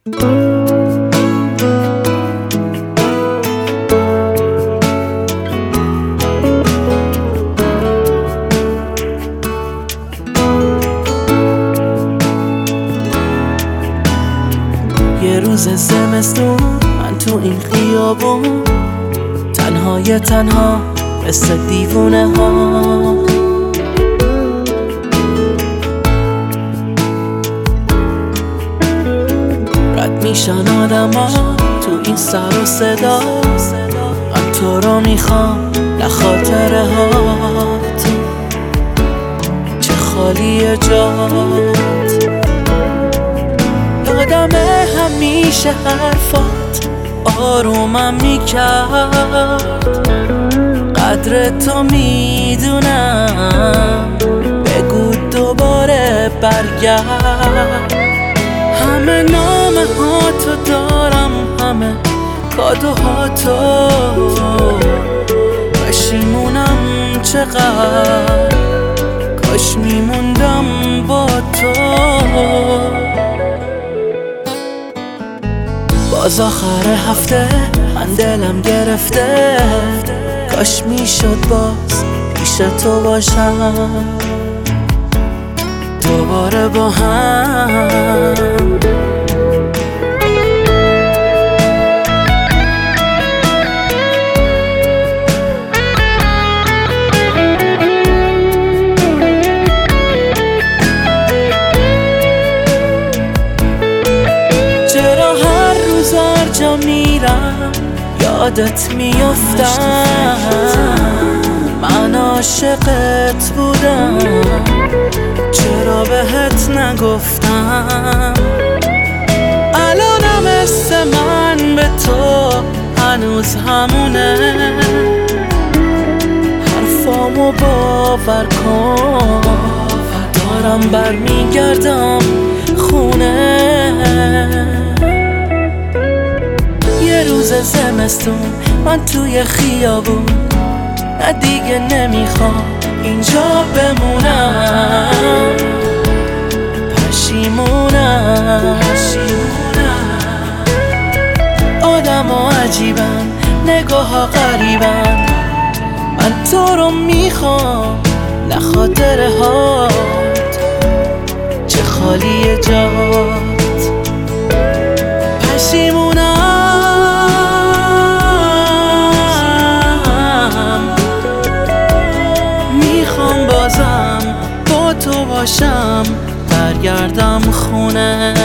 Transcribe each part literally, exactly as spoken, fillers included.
یه روز زمستون من تو این خیابون تنهای تنها مثل دیوونه ها رد میشن آدم ها تو این سر و صدا. من تو رو میخوام نه خاطره هات چه خالیه جات. یادم همیشه حرفات آرومم میکرد. قدر تو میدونم بگو دوباره برگرد. همه نامه ها تو دارم همه کادوهاتو. پشیمونم چقدر کاش میموندم با تو. باز آخر هفته من دلم گرفته. کاش میشد باز پیش تو باشم دوباره با هم. چرا هر روز هر جا میرم یادت میافتم. من عاشقت بودم چرا بهت نگفتم. الانم مثل من به تو هنوز همونه. حرفامو باور کن دارم برمیگردم خونه. یه روز زمستون من توی خیابون نه دیگه نمیخوام اینجا بمونم. پشیمونم آدم ها عجیبن نگاه ها غریبن. من تو رو میخوام نه خاطره هات چه خالیه جات. پشیمونم میخوام بازم با تو باشم برگردم خونه.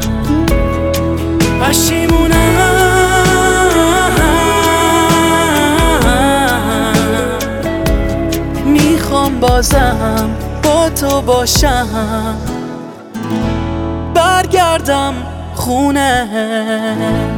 پشیمونم میخوام بازم با تو باشم برگردم خونه.